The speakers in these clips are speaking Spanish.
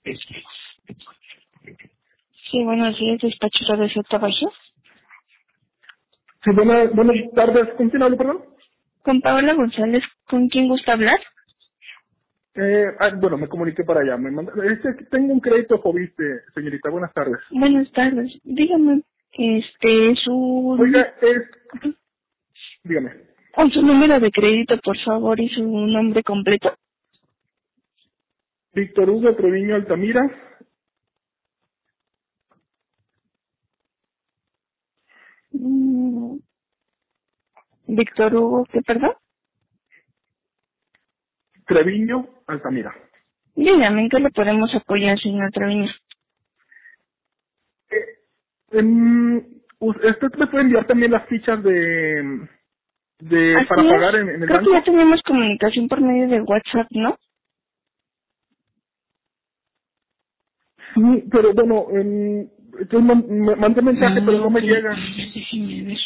Sí, buenos días, despacho de Z Bajo. Sí, buenas tardes. ¿Con quién hablo, perdón? Con Paola González, ¿con quién gusta hablar? Bueno, me comuniqué para allá. Tengo un crédito Foviste, señorita. Buenas tardes. Buenas tardes. Dígame, su... Oiga, dígame. Con su número de crédito, por favor, y su nombre completo. Víctor Hugo Treviño Altamira, Mm, Víctor Hugo, ¿qué perdón? Treviño Altamira. Dígame, ¿en qué le podemos apoyar, señor Treviño? ¿Usted me puede enviar también las fichas Así para es. pagar en el Creo que ya banco? tenemos comunicación por medio de WhatsApp, ¿no? Sí, pero bueno, entonces me mandé mensaje, pero no Ok, me llega. déjeme ver.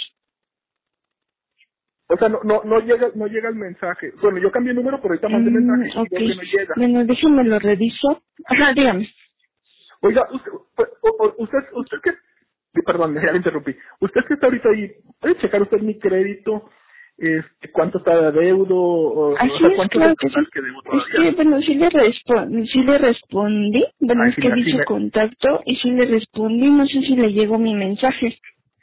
O sea, no llega el mensaje. Bueno, yo cambié el número, pero ahorita mandé mensaje y Ok. veo que no llega. Bueno, déjeme lo reviso. Ajá, dígame. Oiga, usted que, perdón, ya le interrumpí. Usted que está ahorita ahí, ¿puede checar usted mi crédito? ¿Cuánto está de adeudo? O Así sea, es, ¿cuánto es claro el que sí. total que debo Es todavía? que, bueno, sí le respondí. Bueno, Ay, es que vi su contacto y sí le respondí. No sé si le llegó mi mensaje.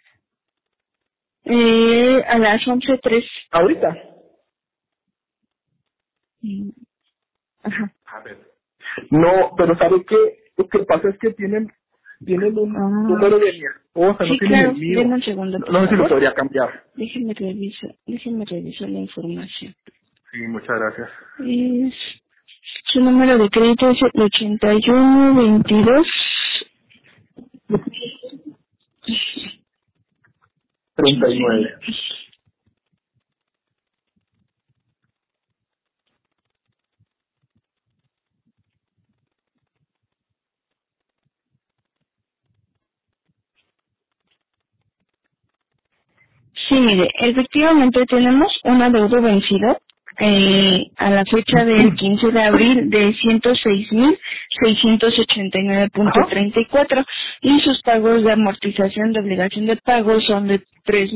A las 11:03. ¿ahorita? Mm, Ajá. A ver. No, pero ¿sabe qué? Lo que pasa es que tienen un Ah, número de mi esposa, no sí, tienen el claro. mío. Denme un segundo, No, por no sé si lo favor. podría cambiar. Déjeme revisar la información. Sí, muchas gracias. Es, su número de crédito es el 8122. 39. Sí, mire, efectivamente tenemos un adeudo vencido a la fecha del 15 de abril de Ajá. 106.689.34 y sus pagos de amortización de obligación de pago son de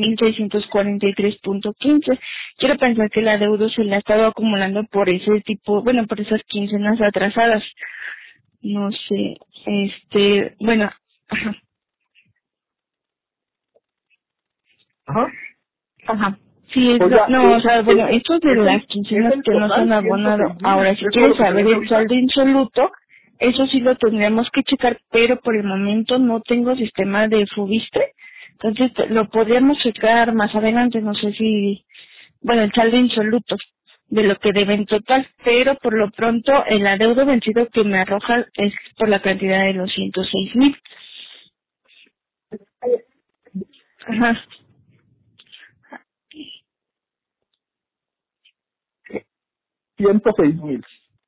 3.643.15. Quiero pensar que el adeudo se le ha estado acumulando por ese tipo, bueno, por esas quincenas atrasadas. No sé, bueno, ajá. Ajá. Ajá. Sí, Oiga, no, o sea, bueno, estos de las es quincenas el que no se total han abonado. 106,000. Ahora, si ¿Es todo quieres lo que se saber debe el ahorita? saldo insoluto, eso sí lo tendríamos que checar, pero por el momento no tengo sistema de Fubiste. Entonces, lo podríamos checar más adelante, no sé si, bueno, el saldo insoluto de lo que debe en total, pero por lo pronto el adeudo vencido que me arroja es por la cantidad de los 106,000. Ajá. 106,000.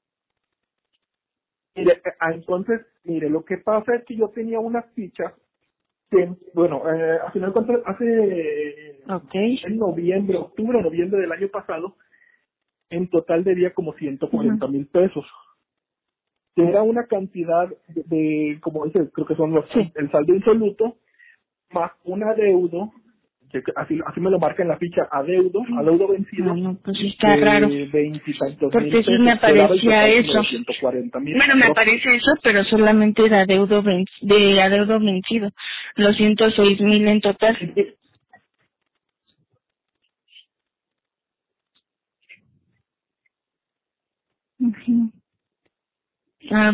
Mire, entonces, mire, lo que pasa es que yo tenía unas fichas que, bueno, al final de cuentas, Ok. en noviembre, octubre o noviembre del año pasado, en total debía como Ujú. 140,000 pesos. Que era una cantidad como dice, creo que son Sí. el saldo insoluto, más un adeudo, que así me lo marca en la ficha, adeudo No, vencido, no, pues sí está raro. de 20 y tantos mil Porque sí me pesos. Quedaba el aparecía total como eso. de 140,000 Bueno, me aprox. aparece eso, pero solamente de adeudo vencido. Los 106,000 en total. Ujú. Ah,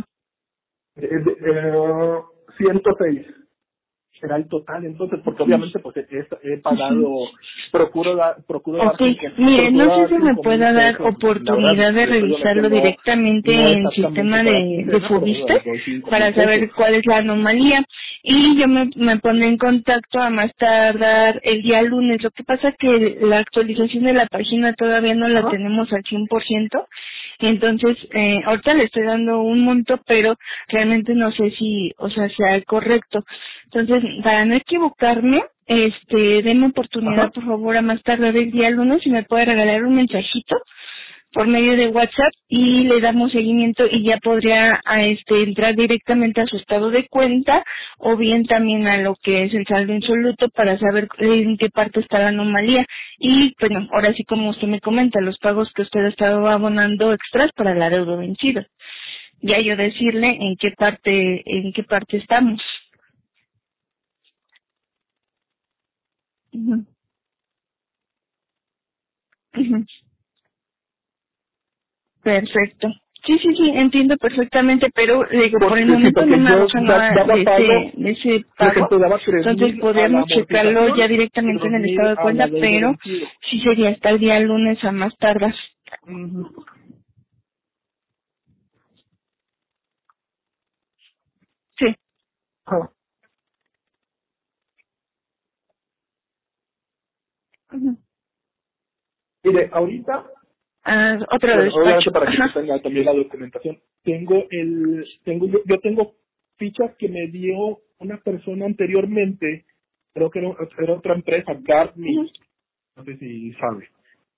106 será el total entonces, porque ujú. obviamente pues he Ujú. pagado, procuro dar Ok, mire, no sé si me 5,000 pueda dar pesos. La verdad, oportunidad de le soy honesto, revisarlo directamente no en exactamente sistema cada de quincena, pero Fubiste doy 5,000 para pesos. saber cuál es la anomalía. Y yo me pondré en contacto a más tardar el día lunes. Lo que pasa es que la actualización de la página todavía no la Ajá, tenemos al 100%. Entonces, ahorita le estoy dando un monto, pero realmente no sé si, o sea, sea el correcto. Entonces, para no equivocarme, denme oportunidad, ajá. por favor, a más tardar el día lunes, si me puede regalar un mensajito por medio de WhatsApp y le damos seguimiento y ya podría entrar directamente a su estado de cuenta o bien también a lo que es el saldo insoluto para saber en qué parte está la anomalía. Y bueno, ahora sí, como usted me comenta, los pagos que usted ha estado abonando extras para el adeudo vencido. Ya yo decirle en qué parte estamos. Ujú, ujú. Perfecto. Sí, sí, sí, entiendo perfectamente, pero le digo, por el Porque sí, momento no porque me yo arroja nada daba pago, de ese por pago, ejemplo, daba entonces 3,000 a la podríamos checarlo ya amortización y directamente en el estado 2,000 de a cuenta, la deuda pero vencido. sí sería hasta el día lunes a más tardar. Ujú. Sí. Ajá. Ujú. Mire, ahorita, Otro bueno, despacho. obviamente para que se Ajá. tenga también la documentación, yo tengo fichas que me dio una persona anteriormente, creo que era otra empresa, Ujú. Gartme, no sé si sabe.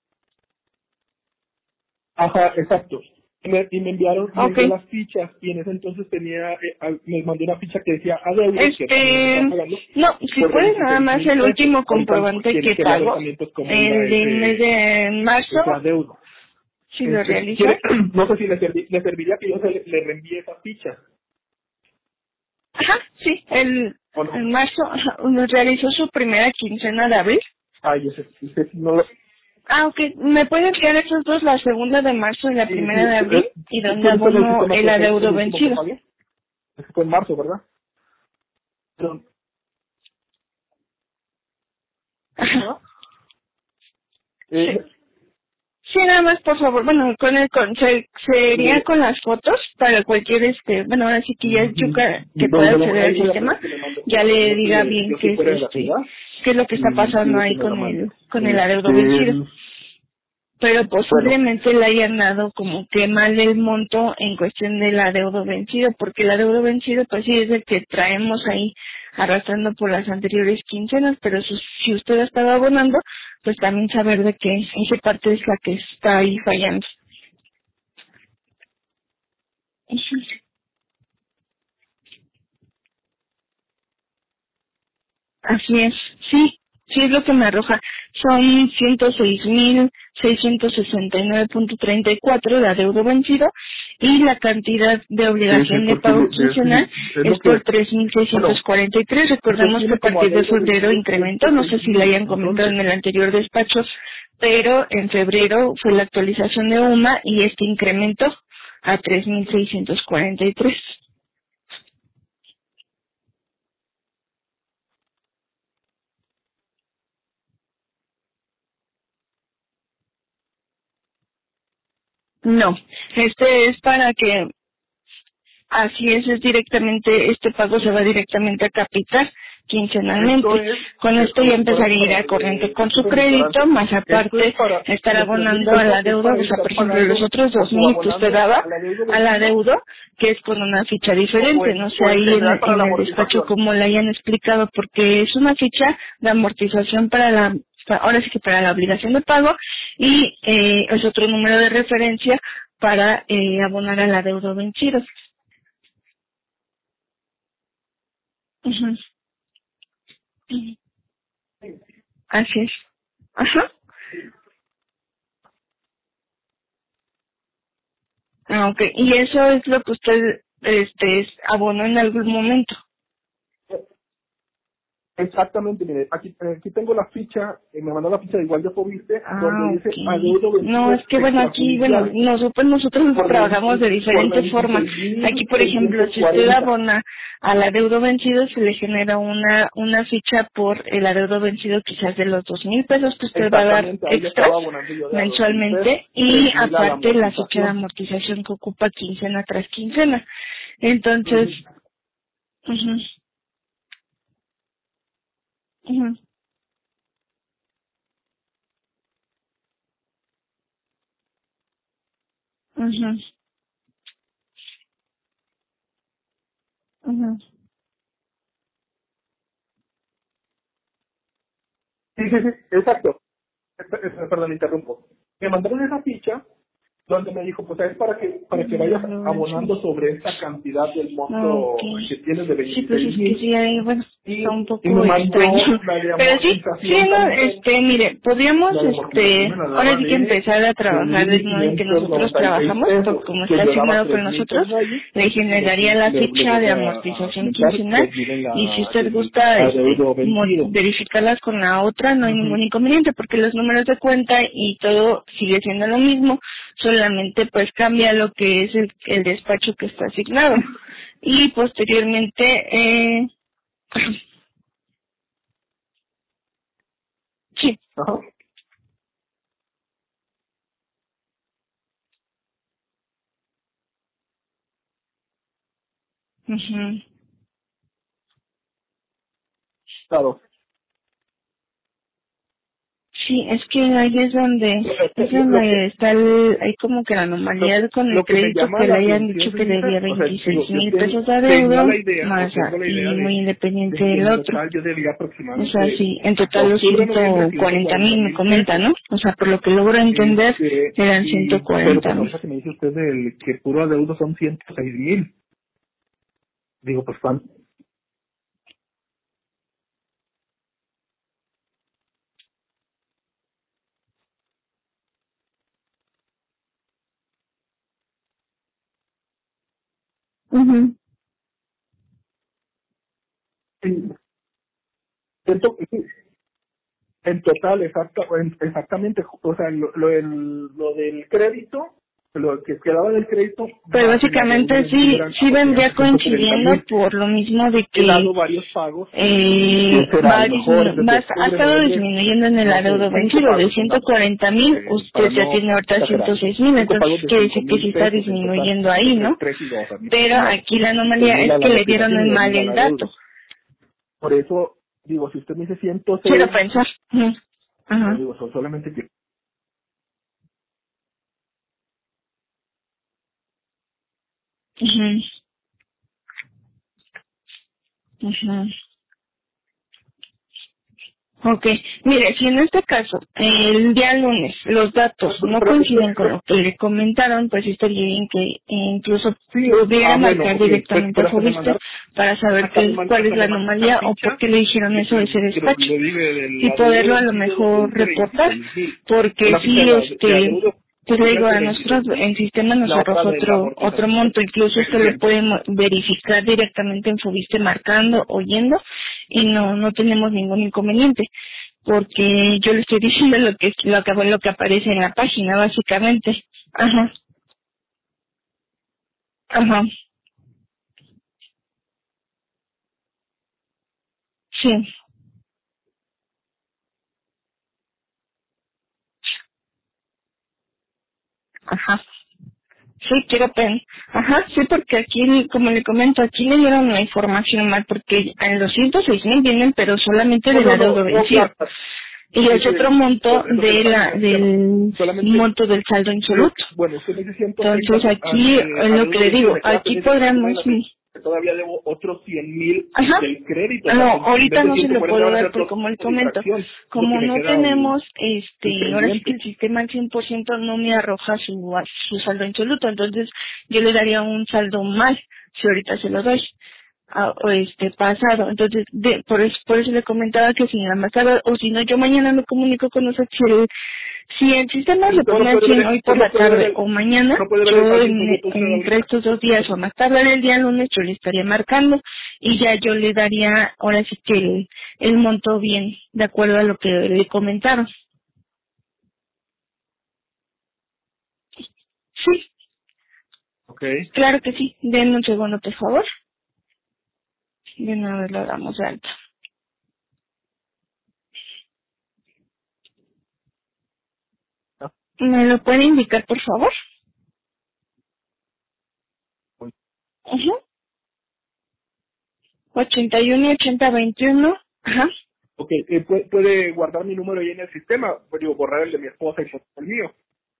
Ajá, exacto. Me Ok. envió las fichas y en ese entonces me mandó una ficha que decía adeudo, que también se estaba pagando, No, si por puede nada 26 más mil el pesos. último Ahorita comprobante que quería ver pago, también pues cómo iba el del mes de marzo, ese adeudo. si lo Si realiza. quiere, no sé si le serviría que yo le reenvíe esa ficha Ajá, sí, o en no. marzo ajá, nos realizó su primera quincena de abril. Ay, ese sí no lo... Ah, ok. ¿Me puede enviar esos dos, la segunda de marzo y la Sí, primera de abril? Y sí, donde puede ser el abono sistema el que fue el adeudo último que vencido. pagué. Ese fue en marzo, ¿verdad? Pero, Ajá. ajá. Sí. Eh, Sí, nada más, por favor. Bueno, sería mire, con las fotos para cualquier, bueno, ahora sí que ya es Yuka que pueda acceder al ahí voy a sistema, pedir que me mande ya fotos. le Yo diga bien estoy fuera de la ciudad qué es lo que está y pasando pido que ahí me lo con mande. con el adeudo vencido. Pero Bueno, posiblemente le hayan dado como que mal el monto en cuestión del adeudo vencido, porque el adeudo vencido pues sí es el que traemos ahí arrastrando por las anteriores quincenas, pero si usted ha estado abonando, pues también saber de qué, en qué parte es la que está ahí fallando. Ujú. Así es, sí, sí es lo que me arroja. Son 106,669.34 de adeudo vencido y la cantidad de sí, obligación de porque pago quincenal es lo es por que, bueno, 3,643. usted Recordemos que a tiene como partir de adeudo febrero vencido incrementó, no sé si le 106,000. hayan comentado Entonces, en el anterior despacho, pero en febrero fue la actualización de UMA y este incrementó a 3,643. No, este es para que así es directamente, este pago se va directamente a capital esto quincenalmente. es, Con esto ya ahora sí empezaría a ir para a corriente con su disculpe mi crédito, ignorancia, más esto es aparte para, estar los 3,000 abonando a pesos la es deuda, para o sea, estar por ejemplo, los pagando otros o 2,000 que usted abonando daba al adeudo a la vencido deuda, que es con una ficha diferente, no sé o en ahí general para en la el despacho amortización. como le hayan explicado, porque es una ficha de amortización ahora sí que para la obligación de pago y es otro número de referencia para abonar a la deuda vencido. Ujú, ujú. Así es. Ajá. Ah, ok. Y eso es lo que usted abonó en algún momento. Exactamente, mire, aquí tengo la ficha, me mandó la ficha de igual de Fobiste, donde Ah, ok. dice adeudo No, vencido es que bueno, aquí, bueno, extrajudicial nosotros por, trabajamos de por diferente forma. Aquí, por ejemplo, si usted 26.640. abona al adeudo vencido, se le genera una ficha por el adeudo vencido quizás de los 2,000 pesos que usted va a dar Exactamente, ahí le extras estaba abonando yo de a 2,000 pesos, mensualmente y 3,000 a la aparte la ficha de amortización. amortización que ocupa quincena tras quincena. Entonces, Ujú. ujú, ujú, ujú, ujú. Sí, exacto. Perdón, interrumpo. Me mandaron esa ficha donde me dijo, pues es para que vayas abonando sobre esta cantidad del monto que tienes de 26,000. Sí, pues es que sí, ahí, bueno, está un poco extraño. Pero sí, no, mire, podríamos, ahora sí que empezar a trabajar del modo en que nosotros trabajamos, porque como está asignado con nosotros, le generaría la ficha de amortización quincenal, y si usted gusta verificarlas con la otra, no hay ningún inconveniente, porque los números de cuenta y todo sigue siendo lo mismo, solamente pues cambia lo que es el despacho que está asignado. Y posteriormente, sí. Ajá. Uh-huh. Claro. Sí, es que ahí es donde está hay como que la anomalía con el crédito que le hayan dicho que debía 26,000 pesos de adeudo, más y muy independiente del otro. O sea, sí, en total los 140,000 me comenta, ¿no? O sea, por lo que logro entender, eran 140,000. Pero que me dice usted que puro adeudo son 106,000. Digo, pues ¿cuánto? Uh-huh. En total, exactamente, o sea, lo del crédito, lo que quedaba del crédito. Pero básicamente sí vendría coincidiendo por lo mismo de que he dado varios pagos. Ha estado disminuyendo en el adeudo vencido de 140,000, usted ya tiene ahorita 106,000, entonces quiere decir que sí está disminuyendo ahí, ¿no? Pero aquí la anomalía es que le dieron el mal el dato. Por eso, digo, si usted me dice 106... Quiero pensar. Ajá. Digo, solamente que... Uh-huh. Uh-huh. Ok, mire, si en este caso, el día lunes, los datos no coinciden con lo que le comentaron, pues estaría bien que incluso pudiera marcar directamente a Fobiste para saber cuál es la anomalía o por qué le dijeron eso de ese despacho y poderlo a lo mejor reportar, porque si pues le digo, a nosotros en sistema nos arroja otro monto, incluso esto lo pueden verificar directamente en Fobiste marcando, oyendo, y no tenemos ningún inconveniente, porque yo le estoy diciendo lo que aparece en la página, básicamente. Ajá, ajá, sí, ajá. Sí, ajá, sí, porque aquí, como le comento, aquí le dieron la información mal, porque en los 106,000 vienen, pero solamente del adeudo vencido. Y es otro monto del monto del saldo insoluto. Entonces aquí, es lo que le digo, aquí podremos... Todavía debo otros 100,000 del crédito. No, ahorita no se lo puedo dar, porque como le comento, como no tenemos, ahora sí que el sistema al 100% no me arroja su saldo insoluto, entonces yo le daría un saldo mal si ahorita se lo doy. Pasado, entonces por eso le comentaba que si nada más tarde, o si no, yo mañana me comunico con usted si el sistema se pone al 100 hoy por la tarde o mañana, yo entre estos 2 días o más tarde el día lunes yo le estaría marcando y ya yo le daría ahora sí que el monto bien de acuerdo a lo que le comentaron. Sí, claro que sí. Denme un segundo, por favor. De una vez lo damos de alta. ¿Me lo puede indicar, por favor? Ajá. 81 80 21. Ajá. Ok, puede guardar mi número ahí en el sistema, pues digo, borrar el de mi esposa y el mío.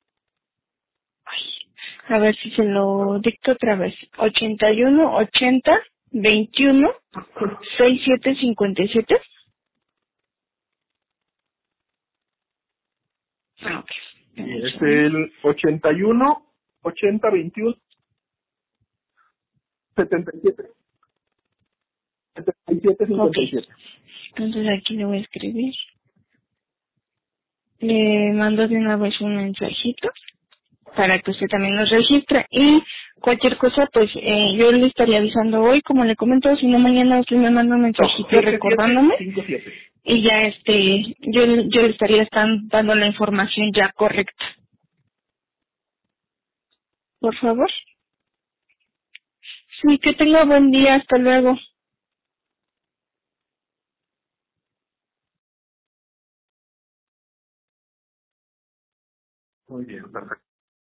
A ver si se lo dicto otra vez. 81 80 21 67 57. Ah, ok. Y es el 81 80 21 77 77 57. Ok. Entonces aquí le voy a escribir. Le mando de una vez un mensajito para que usted también nos registre y cualquier cosa pues yo le estaría avisando hoy, como le comento, si no mañana usted me manda un mensajito recordándome 57. y ya yo le estaría dando la información ya correcta. Por favor. Sí, que tenga buen día, hasta luego. Muy bien, perfecto.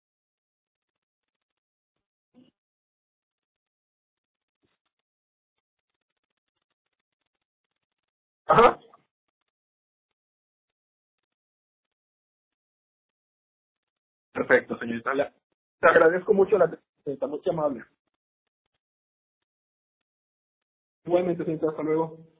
Ajá. Perfecto, señorita. Te agradezco mucho la atención, muy amable. Igualmente, señorita, hasta luego.